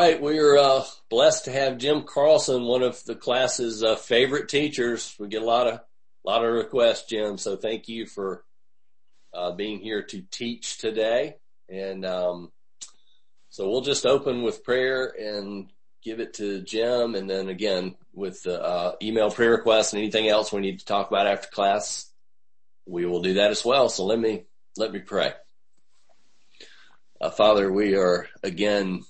right, we're blessed to have Jim Carlson, one of the class's favorite teachers. We get a lot of requests, Jim. So thank you for being here to teach today. And so we'll just open with prayer and give it to Jim, and then again with the email prayer requests and anything else we need to talk about after class, we will do that as well. So let me pray. Father, we are again.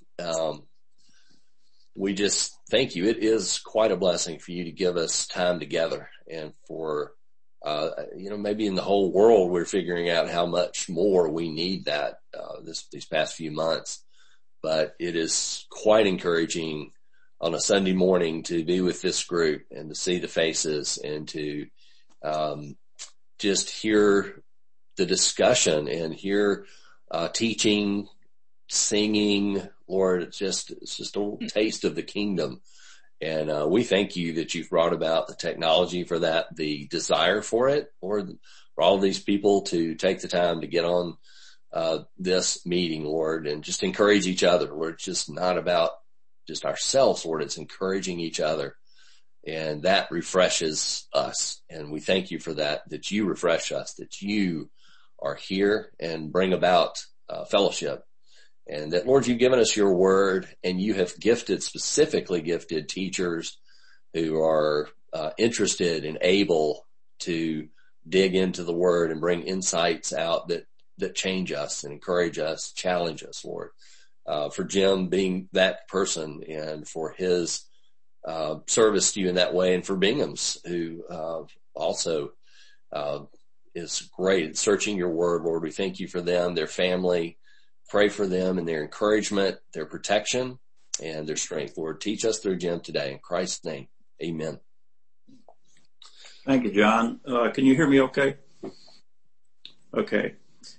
We just thank you. It is quite a blessing for you to give us time together, and for, maybe in the whole world, we're figuring out how much more we need that, these past few months. But it is quite encouraging on a Sunday morning to be with this group and to see the faces and to, just hear the discussion and hear, teaching, singing. Lord, it's just a little taste of the kingdom. And we thank you that you've brought about the technology for that, the desire for it, Lord, for all of these people to take the time to get on this meeting, Lord, and just encourage each other. Lord, it's just not about just ourselves, Lord. It's encouraging each other. And that refreshes us. And we thank you for that you refresh us, that you are here and bring about fellowship. And that, Lord, you've given us your word, and you have specifically gifted teachers who are interested and able to dig into the word and bring insights out that change us and encourage us, challenge us, Lord. For Jim being that person, and for his service to you in that way, and for Bingham's, who also is great at searching your word, Lord. We thank you for them, their family. Pray for them and their encouragement, their protection, and their strength. Lord, teach us through Jim today. In Christ's name, amen. Thank you, John. Can you hear me okay? Okay.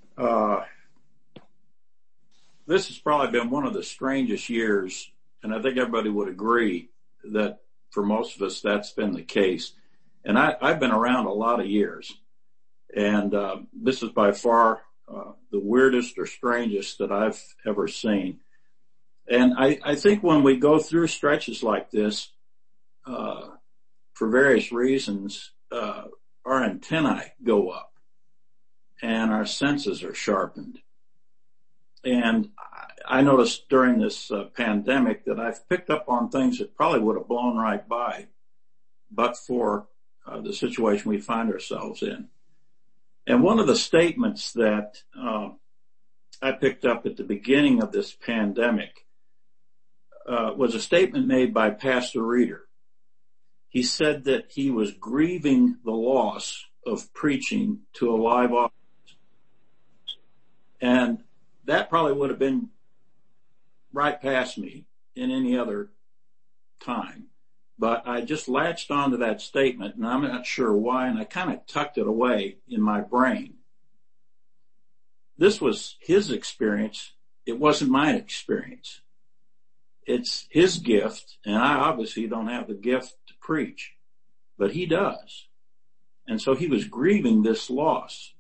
This has probably been one of the strangest years, and I think everybody would agree that for most of us that's been the case. And I've been around a lot of years, and this is by far the weirdest or strangest that I've ever seen. And I think when we go through stretches like this, for various reasons, our antennae go up and our senses are sharpened. And I noticed during this pandemic that I've picked up on things that probably would have blown right by, but for the situation we find ourselves in. And one of the statements that I picked up at the beginning of this pandemic was a statement made by Pastor Reeder. He said that he was grieving the loss of preaching to a live audience. And that probably would have been right past me in any other time. But I just latched onto that statement, and I'm not sure why, and I kind of tucked it away in my brain. This was his experience. It wasn't my experience. It's his gift, and I obviously don't have the gift to preach, but he does. And so he was grieving this loss.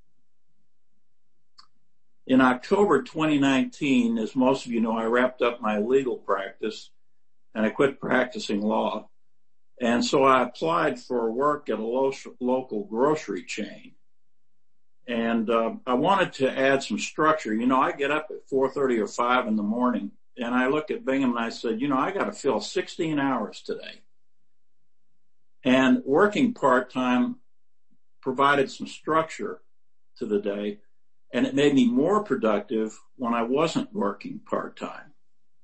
In October 2019, as most of you know, I wrapped up my legal practice, and I quit practicing law. And so I applied for work at a local grocery chain. And I wanted to add some structure. You know, I get up at 4:30 or 5 in the morning, and I look at Bingham and I said, I got to fill 16 hours today. And working part-time provided some structure to the day, and it made me more productive when I wasn't working part-time.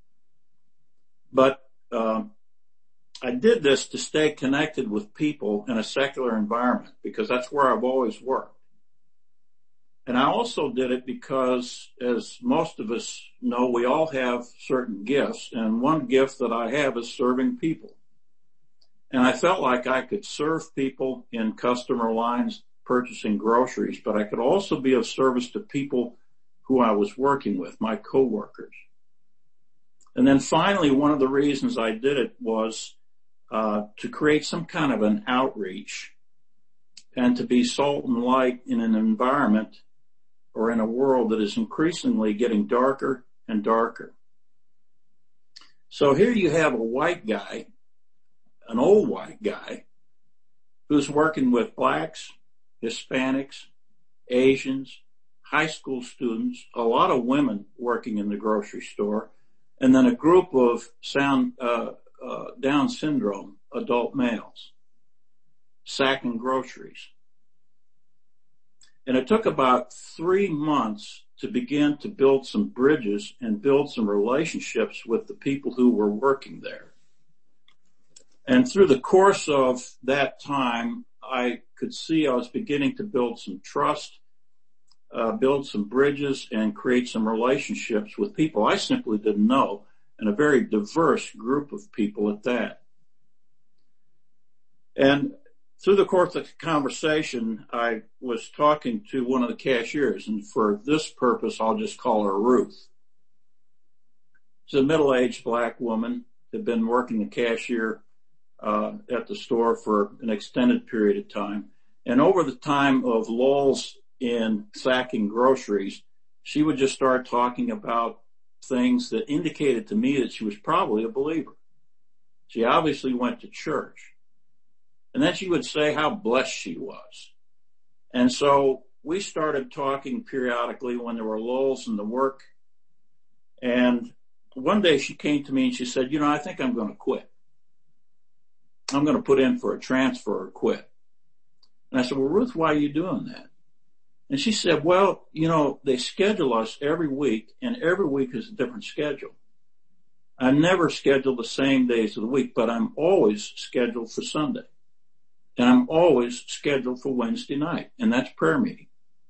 But I did this to stay connected with people in a secular environment, because that's where I've always worked. And I also did it because, as most of us know, we all have certain gifts, and one gift that I have is serving people. And I felt like I could serve people in customer lines purchasing groceries, but I could also be of service to people who I was working with, my coworkers. And then finally, one of the reasons I did it was to create some kind of an outreach and to be salt and light in an environment or in a world that is increasingly getting darker and darker. So here you have a white guy, an old white guy, who's working with blacks, Hispanics, Asians, high school students, a lot of women working in the grocery store, and then a group of Down syndrome adult males sacking groceries. And it took about 3 months to begin to build some bridges and build some relationships with the people who were working there. And through the course of that time, I could see I was beginning to build some trust, build some bridges, and create some relationships with people I simply didn't know, and a very diverse group of people at that. And through the course of the conversation, I was talking to one of the cashiers, and for this purpose, I'll just call her Ruth. She's a middle-aged black woman, had been working the cashier at the store for an extended period of time. And over the time of lulls in sacking groceries, she would just start talking about things that indicated to me that she was probably a believer. She obviously went to church. And then she would say how blessed she was. And so we started talking periodically when there were lulls in the work. And one day she came to me and she said, I think I'm going to quit. I'm going to put in for a transfer or quit. And I said, well, Ruth, why are you doing that? And she said, well, they schedule us every week, and every week is a different schedule. I never schedule the same days of the week, but I'm always scheduled for Sunday. And I'm always scheduled for Wednesday night, and that's prayer meeting.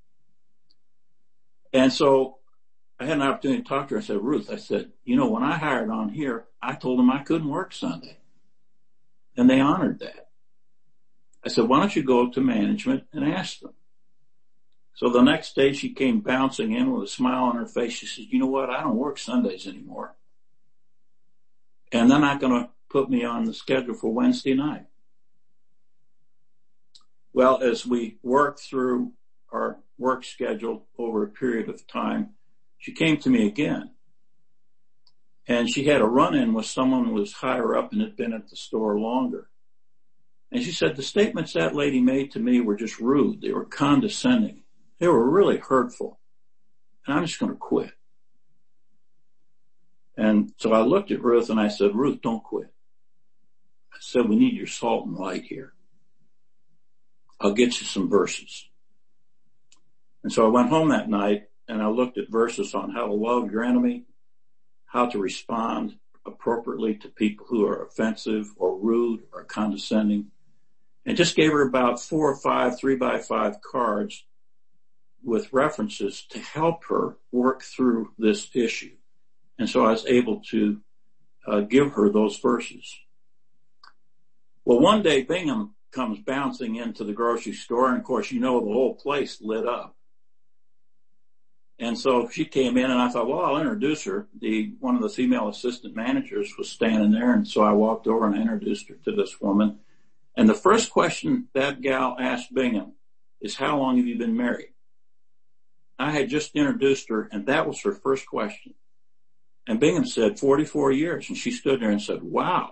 And so I had an opportunity to talk to her. I said, Ruth, I said, when I hired on here, I told them I couldn't work Sunday. And they honored that. I said, why don't you go to management and ask them? So the next day she came bouncing in with a smile on her face. She said, you know what? I don't work Sundays anymore. And they're not going to put me on the schedule for Wednesday night. Well, as we worked through our work schedule over a period of time, she came to me again. And she had a run-in with someone who was higher up and had been at the store longer. And she said, the statements that lady made to me were just rude. They were condescending. They were really hurtful. And I'm just going to quit. And so I looked at Ruth and I said, Ruth, don't quit. I said, we need your salt and light here. I'll get you some verses. And so I went home that night and I looked at verses on how to love your enemy, how to respond appropriately to people who are offensive or rude or condescending, and just gave her about 4 or 5 3x5 cards with references to help her work through this issue. And so I was able to give her those verses. Well, one day Bingham comes bouncing into the grocery store, and of course, the whole place lit up. And so she came in, and I thought, well, I'll introduce her. One of the female assistant managers was standing there, and so I walked over and I introduced her to this woman. And the first question that gal asked Bingham is, how long have you been married? I had just introduced her, and that was her first question. And Bingham said, 44 years. And she stood there and said, wow.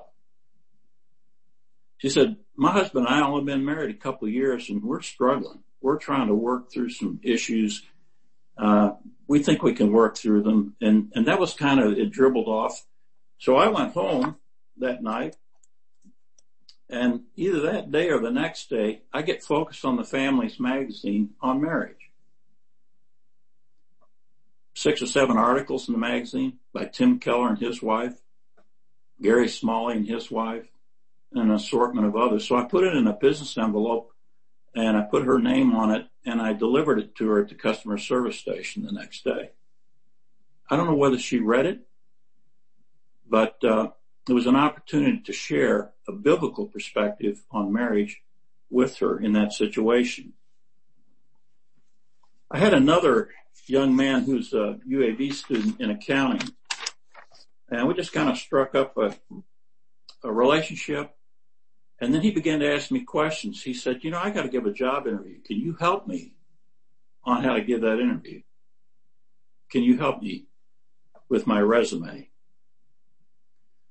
She said, my husband and I only been married a couple of years, and we're struggling. We're trying to work through some issues. We think we can work through them. And that was kind of, it dribbled off. So I went home that night, and either that day or the next day, I get focused on the Family's magazine on marriage. 6 or 7 articles in the magazine by Tim Keller and his wife, Gary Smalley and his wife, and an assortment of others. So I put it in a business envelope, and I put her name on it, and I delivered it to her at the customer service station the next day. I don't know whether she read it, but it was an opportunity to share a biblical perspective on marriage with her in that situation. I had another young man who's a UAB student in accounting, and we just kind of struck up a relationship. And then he began to ask me questions. He said, I got to give a job interview. Can you help me on how to give that interview? Can you help me with my resume?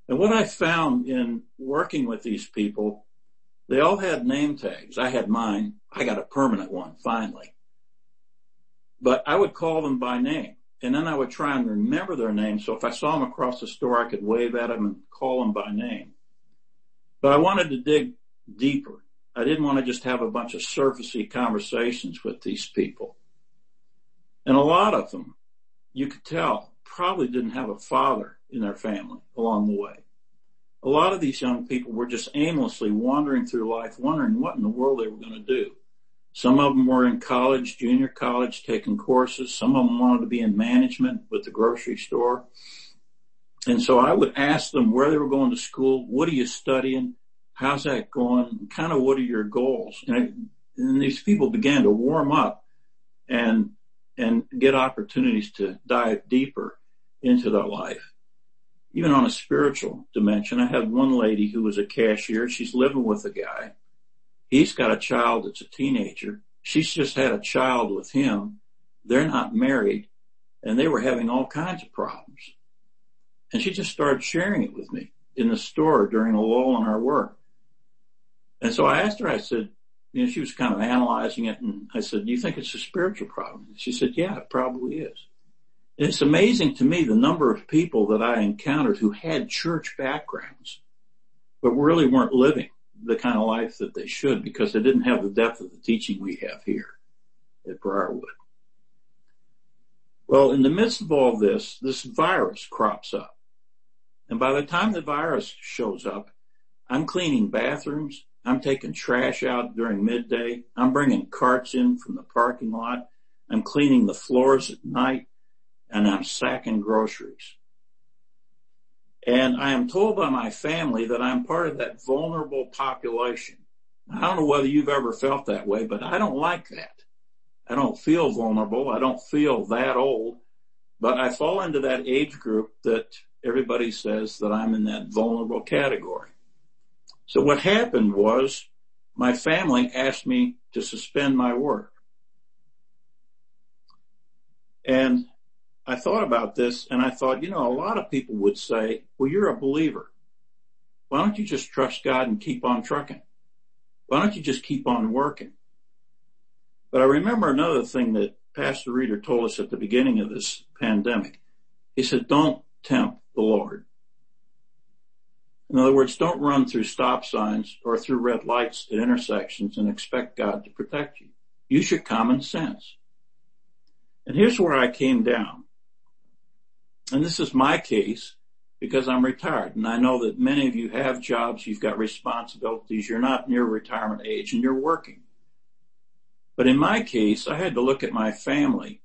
And what I found in working with these people, they all had name tags. I had mine. I got a permanent one, finally. But I would call them by name. And then I would try and remember their name. So if I saw them across the store, I could wave at them and call them by name. But I wanted to dig deeper. I didn't want to just have a bunch of surfacey conversations with these people. And a lot of them, you could tell, probably didn't have a father in their family along the way. A lot of these young people were just aimlessly wandering through life, wondering what in the world they were going to do. Some of them were in college, junior college, taking courses. Some of them wanted to be in management with the grocery store. And so I would ask them where they were going to school. What are you studying? How's that going? Kind of what are your goals? And these people began to warm up and get opportunities to dive deeper into their life. Even on a spiritual dimension, I had one lady who was a cashier. She's living with a guy. He's got a child that's a teenager. She's just had a child with him. They're not married, and they were having all kinds of problems. And she just started sharing it with me in the store during a lull in our work. And so I asked her, I said, she was kind of analyzing it, and I said, do you think it's a spiritual problem? She said, yeah, it probably is. And it's amazing to me the number of people that I encountered who had church backgrounds, but really weren't living the kind of life that they should because they didn't have the depth of the teaching we have here at Briarwood. Well, in the midst of all this virus crops up. And by the time the virus shows up, I'm cleaning bathrooms. I'm taking trash out during midday. I'm bringing carts in from the parking lot. I'm cleaning the floors at night, and I'm sacking groceries. And I am told by my family that I'm part of that vulnerable population. I don't know whether you've ever felt that way, but I don't like that. I don't feel vulnerable. I don't feel that old, but I fall into that age group that everybody says that I'm in that vulnerable category. So what happened was my family asked me to suspend my work. And I thought about this and I thought, a lot of people would say, well, you're a believer. Why don't you just trust God and keep on trucking? Why don't you just keep on working? But I remember another thing that Pastor Reeder told us at the beginning of this pandemic. He said, don't tempt the Lord. In other words, don't run through stop signs or through red lights at intersections and expect God to protect you. Use your common sense. And here's where I came down. And this is my case because I'm retired. And I know that many of you have jobs, you've got responsibilities, you're not near retirement age, and you're working. But in my case, I had to look at my family.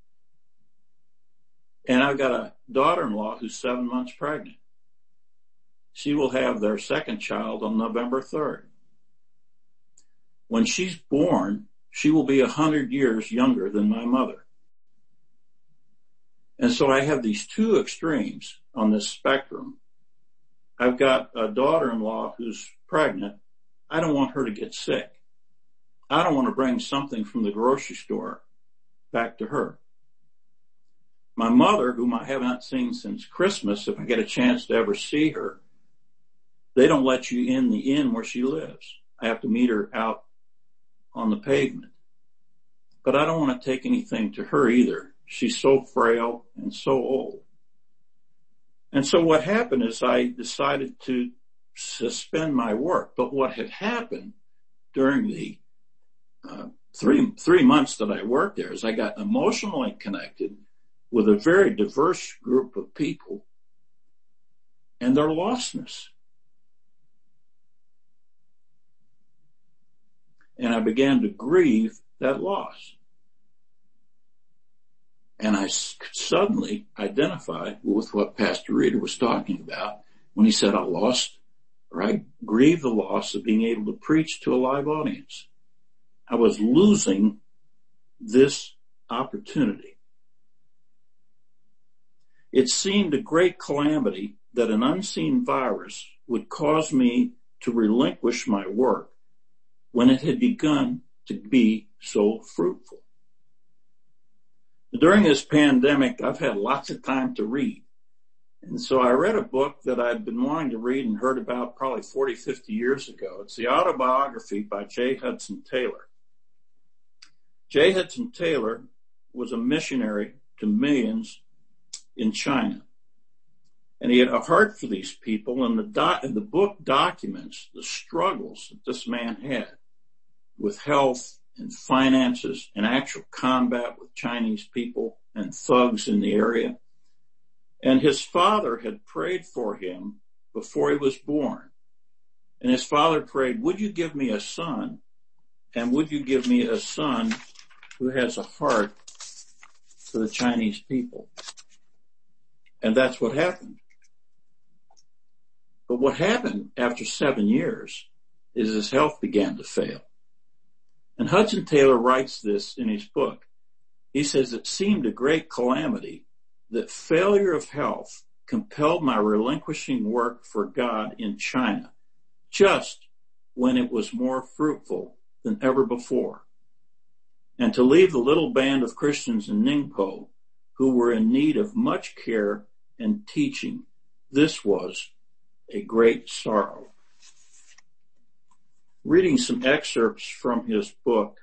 And I've got a daughter-in-law who's 7 months pregnant. She will have their second child on November 3rd. When she's born, she will be 100 years younger than my mother. And so I have these two extremes on this spectrum. I've got a daughter-in-law who's pregnant. I don't want her to get sick. I don't want to bring something from the grocery store back to her. My mother, whom I have not seen since Christmas, if I get a chance to ever see her, they don't let you in the inn where she lives. I have to meet her out on the pavement. But I don't want to take anything to her either. She's so frail and so old. And so what happened is I decided to suspend my work. But what had happened during the 3 months that I worked there is I got emotionally connected with a very diverse group of people and their lostness. And I began to grieve that loss. And I suddenly identified with what Pastor Reeder was talking about when he said I grieved the loss of being able to preach to a live audience. I was losing this opportunity. It seemed a great calamity that an unseen virus would cause me to relinquish my work when it had begun to be so fruitful. During this pandemic, I've had lots of time to read. And so I read a book that I'd been wanting to read and heard about probably 40, 50 years ago. It's the autobiography by J. Hudson Taylor. J. Hudson Taylor was a missionary to millions in China. And he had a heart for these people, and the book documents the struggles that this man had with health and finances and actual combat with Chinese people and thugs in the area. And his father had prayed for him before he was born. And his father prayed, would you give me a son? And would you give me a son who has a heart for the Chinese people? And that's what happened. But what happened after 7 years is his health began to fail. And Hudson Taylor writes this in his book. He says, it seemed a great calamity that failure of health compelled my relinquishing work for God in China, just when it was more fruitful than ever before, and to leave the little band of Christians in Ningpo who were in need of much care and teaching. This was a great sorrow. Reading some excerpts from his book,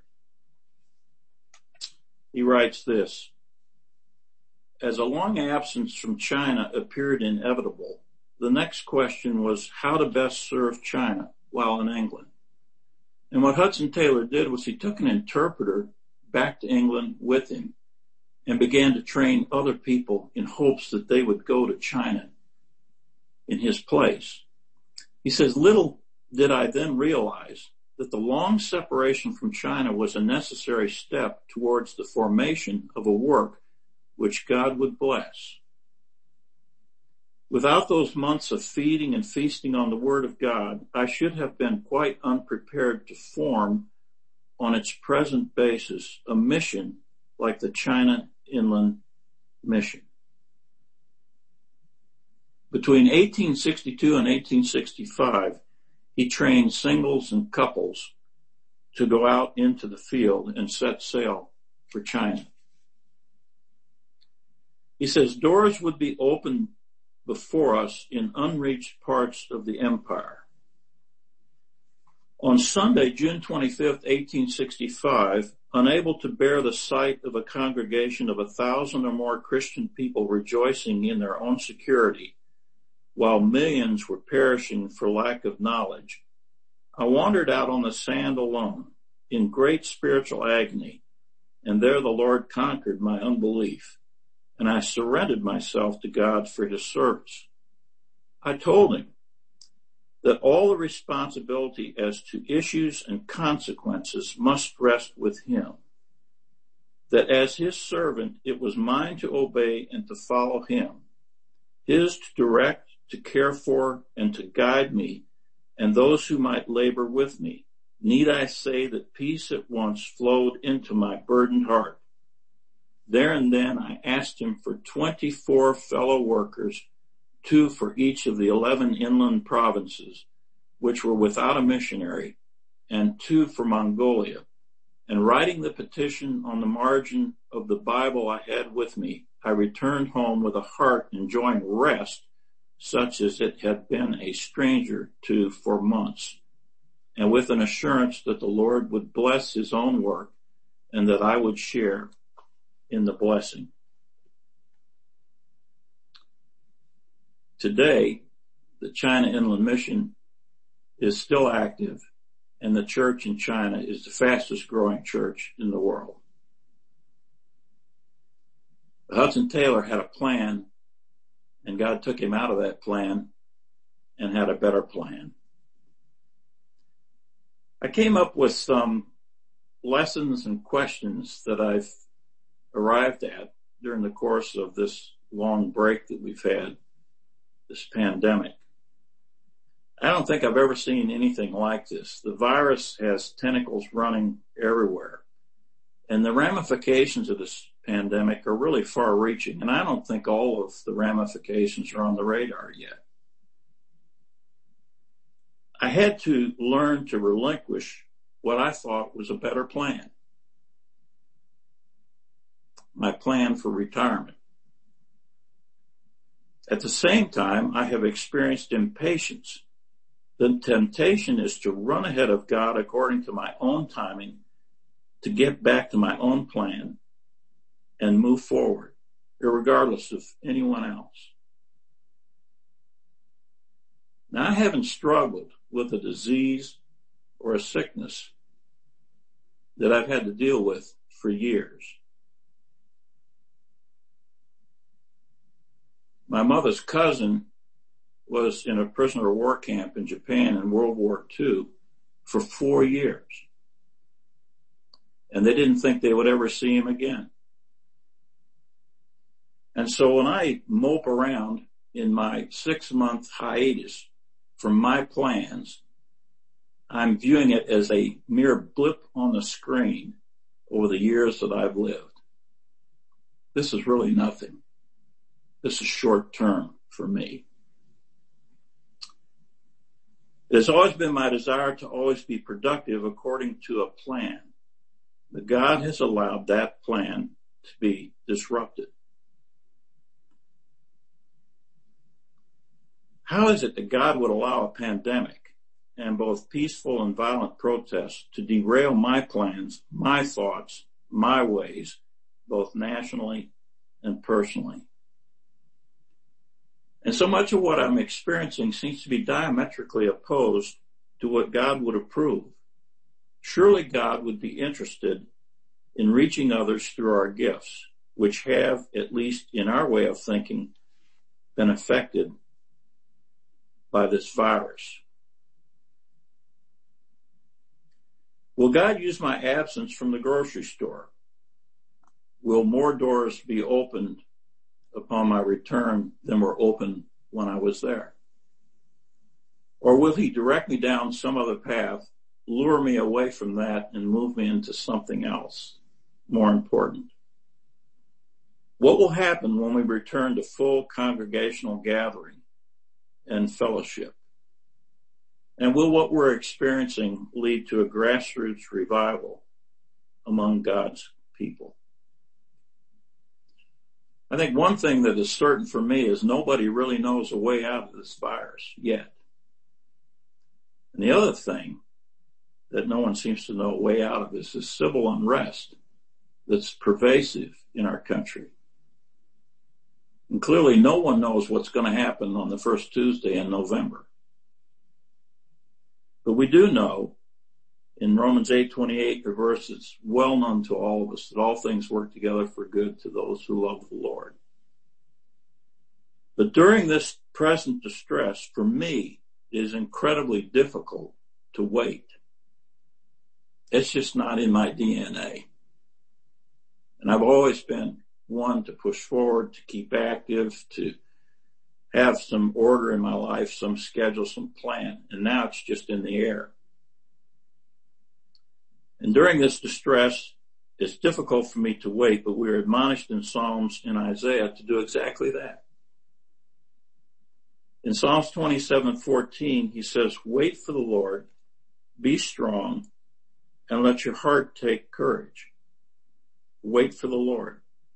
he writes this: as a long absence from China appeared inevitable, the next question was how to best serve China while in England. And what Hudson Taylor did was he took an interpreter back to England with him and began to train other people in hopes that they would go to China in his place. He says, little did I then realize that the long separation from China was a necessary step towards the formation of a work which God would bless. Without those months of feeding and feasting on the Word of God, I should have been quite unprepared to form on its present basis a mission like the China Inland Mission. Between 1862 and 1865, he trained singles and couples to go out into the field and set sail for China. He says, doors would be opened before us in unreached parts of the empire. On Sunday, June 25th, 1865, unable to bear the sight of a congregation of 1,000 or more Christian people rejoicing in their own security, while millions were perishing for lack of knowledge, I wandered out on the sand alone, in great spiritual agony, and there the Lord conquered my unbelief, and I surrendered myself to God for his service. I told him that all the responsibility as to issues and consequences must rest with him, that as his servant it was mine to obey and to follow him, his to direct, to care for, and to guide me, and those who might labor with me. Need I say that peace at once flowed into my burdened heart? There and then I asked him for 24 fellow workers, 2 for each of the 11 inland provinces, which were without a missionary, and 2 for Mongolia. And writing the petition on the margin of the Bible I had with me, I returned home with a heart enjoying rest such as it had been a stranger to for months, and with an assurance that the Lord would bless his own work and that I would share in the blessing. Today, the China Inland Mission is still active, and the church in China is the fastest growing church in the world. Hudson Taylor had a plan, and God took him out of that plan and had a better plan. I came up with some lessons and questions that I've arrived at during the course of this long break that we've had, this pandemic. I don't think I've ever seen anything like this. The virus has tentacles running everywhere, and the ramifications of this pandemic are really far-reaching, and I don't think all of the ramifications are on the radar yet. I had to learn to relinquish what I thought was a better plan, my plan for retirement. At the same time, I have experienced impatience. The temptation is to run ahead of God according to my own timing, to get back to my own plan and move forward, regardless of anyone else. Now, I haven't struggled with a disease or a sickness that I've had to deal with for years. My mother's cousin was in a prisoner of war camp in Japan in World War II for 4 years. And they didn't think they would ever see him again. And so when I mope around in my 6-month hiatus from my plans, I'm viewing it as a mere blip on the screen over the years that I've lived. This is really nothing. This is short term for me. It has always been my desire to always be productive according to a plan. But God has allowed that plan to be disrupted. How is it that God would allow a pandemic and both peaceful and violent protests to derail my plans, my thoughts, my ways, both nationally and personally? And so much of what I'm experiencing seems to be diametrically opposed to what God would approve. Surely God would be interested in reaching others through our gifts, which have, at least in our way of thinking, been affected by this virus. Will God use my absence from the grocery store? Will more doors be opened upon my return than were open when I was there? Or will he direct me down some other path, lure me away from that, and move me into something else more important? What will happen when we return to full congregational gathering and fellowship? And will what we're experiencing lead to a grassroots revival among God's people? I think one thing that is certain for me is nobody really knows a way out of this virus yet. And the other thing that no one seems to know a way out of this is civil unrest that's pervasive in our country. And clearly no one knows what's going to happen on the first Tuesday in November. But we do know in Romans 8:28, a verse that's well known to all of us, that all things work together for good to those who love the Lord. But during this present distress, for me, it is incredibly difficult to wait. It's just not in my DNA. And I've always been one to push forward, to keep active, to have some order in my life, some schedule, some plan. And now it's just in the air. And during this distress, it's difficult for me to wait, but we're admonished in Psalms and Isaiah to do exactly that. In Psalms 27:14, he says, wait for the Lord, be strong, and let your heart take courage. Wait for the Lord.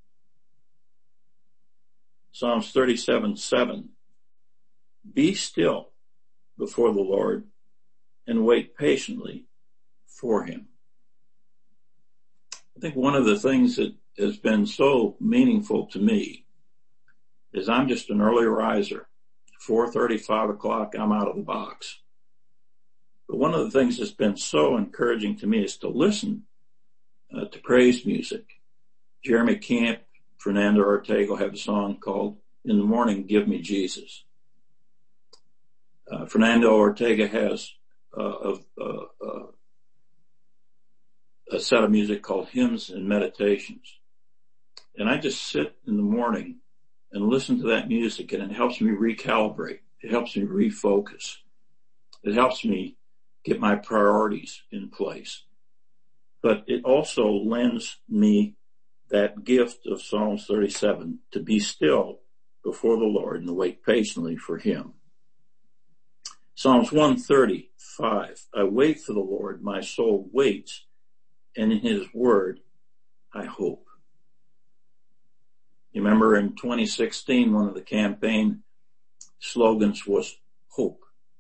Psalms 37:7, be still before the Lord and wait patiently for him. I think one of the things that has been so meaningful to me is I'm just an early riser. 4:30, 5 o'clock, I'm out of the box. But one of the things that's been so encouraging to me is to listen to praise music. Jeremy Camp, Fernando Ortega have a song called In the Morning, Give Me Jesus. Fernando Ortega has a set of music called Hymns and Meditations. And I just sit in the morning and listen to that music, and it helps me recalibrate. It helps me refocus. It helps me get my priorities in place. But it also lends me that gift of Psalms 37 to be still before the Lord and wait patiently for him. Psalms 135, I wait for the Lord, my soul waits, and in his word I hope. You remember in 2016, one of the campaign slogans was hope.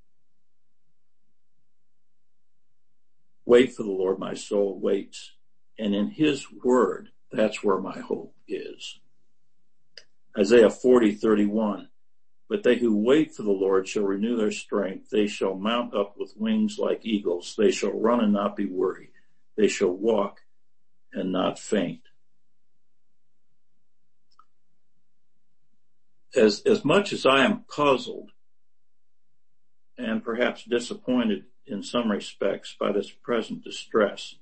Wait for the Lord, my soul waits. And in his word, that's where my hope is. Isaiah 40:31. But they who wait for the Lord shall renew their strength. They shall mount up with wings like eagles. They shall run and not be weary. They shall walk and not faint. As much as I am puzzled and perhaps disappointed in some respects by this present distress,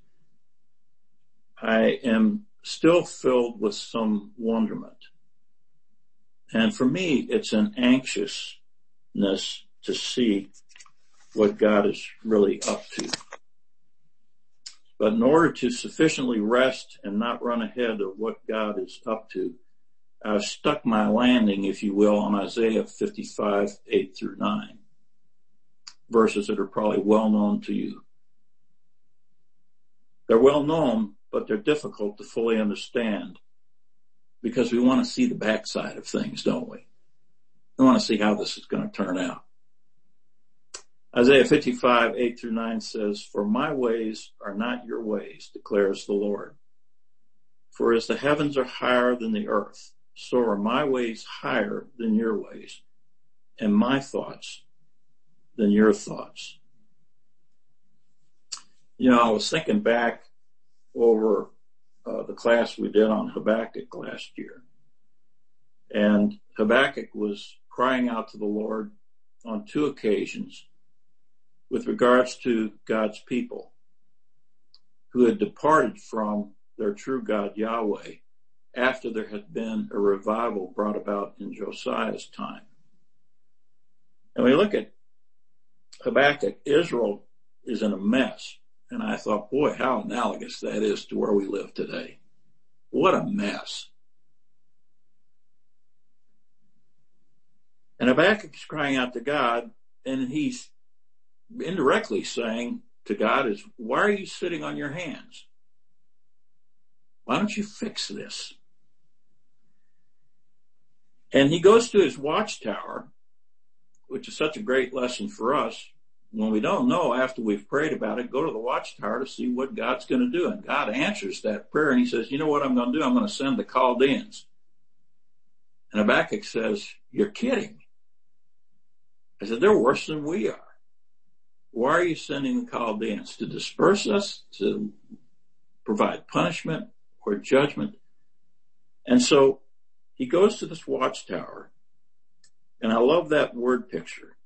I am still filled with some wonderment. And for me, it's an anxiousness to see what God is really up to. But in order to sufficiently rest and not run ahead of what God is up to, I've stuck my landing, if you will, on Isaiah 55:8-9, verses that are probably well known to you. They're well known, but they're difficult to fully understand because we want to see the backside of things, don't we? We want to see how this is going to turn out. Isaiah 55:8-9 says, "For my ways are not your ways, declares the Lord. For as the heavens are higher than the earth, so are my ways higher than your ways, and my thoughts than your thoughts." You know, I was thinking back over the class we did on Habakkuk last year. And Habakkuk was crying out to the Lord on two occasions with regards to God's people who had departed from their true God, Yahweh, after there had been a revival brought about in Josiah's time. And we look at Habakkuk, Israel is in a mess. And I thought, boy, how analogous that is to where we live today. What a mess. And Habakkuk is crying out to God, and he's indirectly saying to God is, why are you sitting on your hands? Why don't you fix this? And he goes to his watchtower, which is such a great lesson for us. When we don't know after we've prayed about it, go to the watchtower to see what God's going to do. And God answers that prayer and he says, you know what I'm going to do? I'm going to send the Chaldeans. And Habakkuk says, you're kidding. I said, they're worse than we are. Why are you sending the Chaldeans? To disperse us, to provide punishment or judgment? And so he goes to this watchtower, and I love that word picture.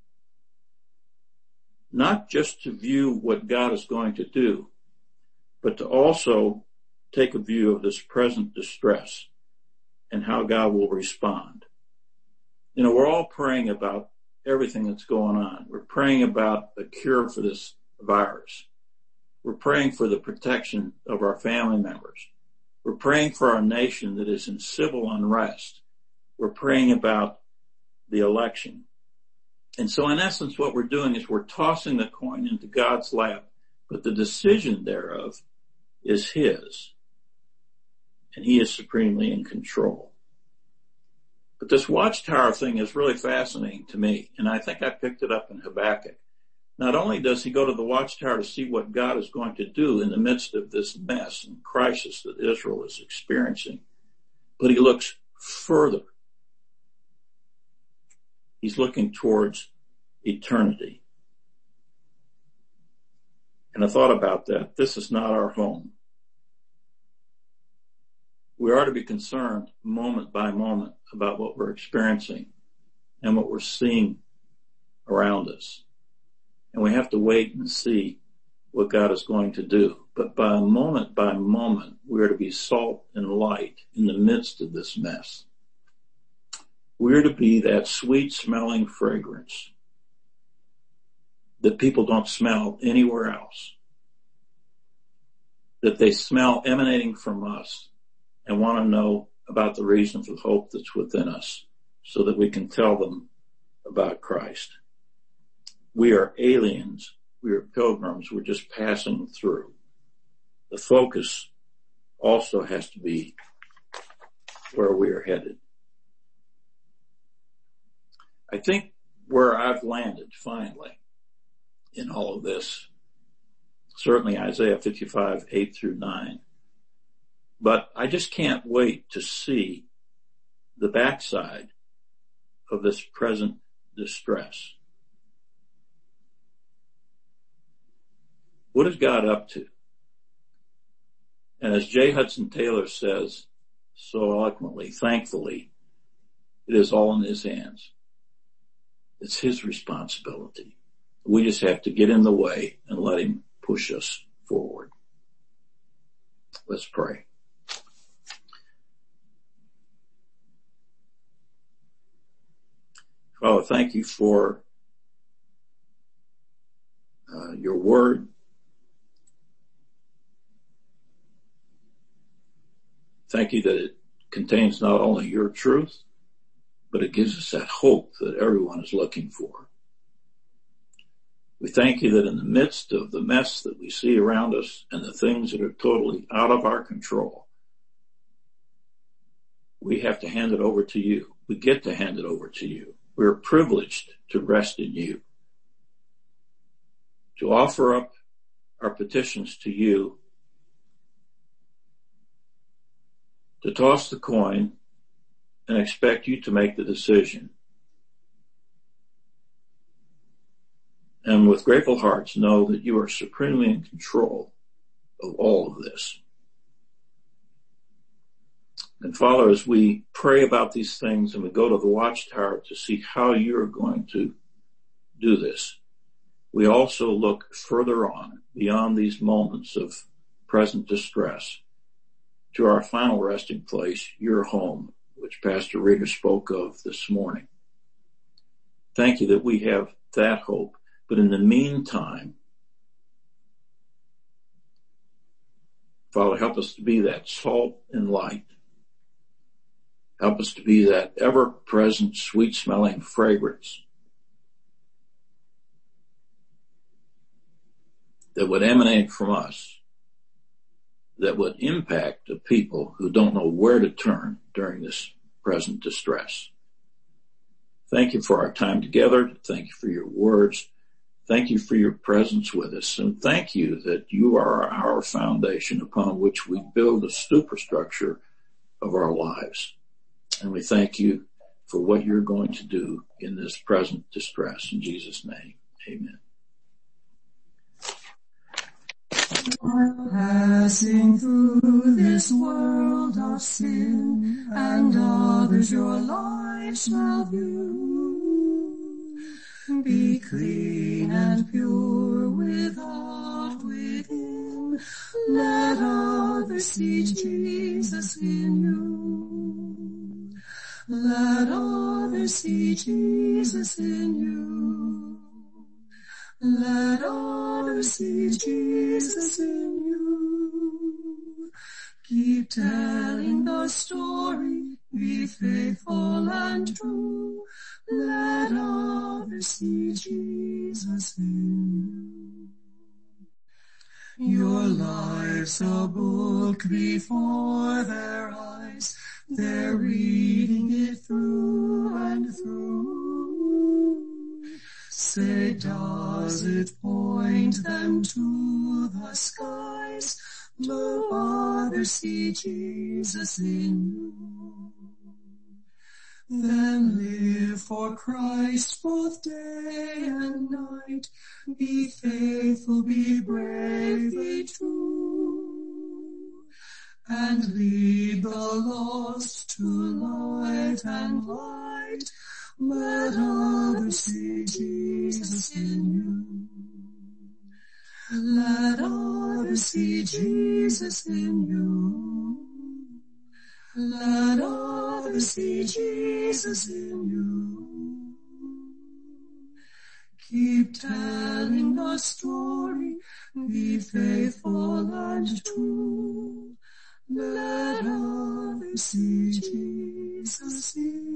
Not just to view what God is going to do, but to also take a view of this present distress and how God will respond. You know, we're all praying about everything that's going on. We're praying about a cure for this virus. We're praying for the protection of our family members. We're praying for our nation that is in civil unrest. We're praying about the election. And so in essence, what we're doing is we're tossing the coin into God's lap, but the decision thereof is his. And he is supremely in control. But this watchtower thing is really fascinating to me, and I think I picked it up in Habakkuk. Not only does he go to the watchtower to see what God is going to do in the midst of this mess and crisis that Israel is experiencing, but he looks further. He's looking towards eternity. And I thought about that. This is not our home. We are to be concerned moment by moment about what we're experiencing and what we're seeing around us. And we have to wait and see what God is going to do. But by moment, we are to be salt and light in the midst of this mess. We're to be that sweet smelling fragrance that people don't smell anywhere else, that they smell emanating from us and want to know about the reason for the hope that's within us so that we can tell them about Christ. We are aliens. We are pilgrims. We're just passing through. The focus also has to be where we are headed. I think where I've landed finally in all of this, certainly Isaiah 55, 8 through 9, but I just can't wait to see the backside of this present distress. What is God up to? And as J. Hudson Taylor says so eloquently, thankfully, it is all in his hands. It's his responsibility. We just have to get in the way and let him push us forward. Let's pray. Father, thank you for your word. Thank you that it contains not only your truth, but it gives us that hope that everyone is looking for. We thank you that in the midst of the mess that we see around us and the things that are totally out of our control, we have to hand it over to you. We get to hand it over to you. We're privileged to rest in you, to offer up our petitions to you, to toss the coin and expect you to make the decision. And with grateful hearts, know that you are supremely in control of all of this. And Father, as we pray about these things and we go to the Watchtower to see how you're going to do this, we also look further on beyond these moments of present distress to our final resting place, your home, which Pastor Reeder spoke of this morning. Thank you that we have that hope. But in the meantime, Father, help us to be that salt and light. Help us to be that ever-present, sweet-smelling fragrance that would emanate from us, that would impact the people who don't know where to turn during this present distress. Thank you for our time together. Thank you for your words. Thank you for your presence with us. And thank you that you are our foundation upon which we build the superstructure of our lives. And we thank you for what you're going to do in this present distress. In Jesus' name, amen. While passing through this world of sin, and others your light shall view, be clean and pure without, within, let others see Jesus in you. Let others see Jesus in you. Let others see Jesus in you. Keep telling the story, be faithful and true. Let others see Jesus in you. Your life's a book before their eyes. They're reading it through and through. Say, does it point them to the skies? Will others see Jesus in you? Then live for Christ both day and night. Be faithful, be brave, be true. And lead the lost to light and light. Let others see Jesus in you. Let others see Jesus in you. Let others see Jesus in you. Keep telling the story, be faithful and true. Let others see Jesus in you.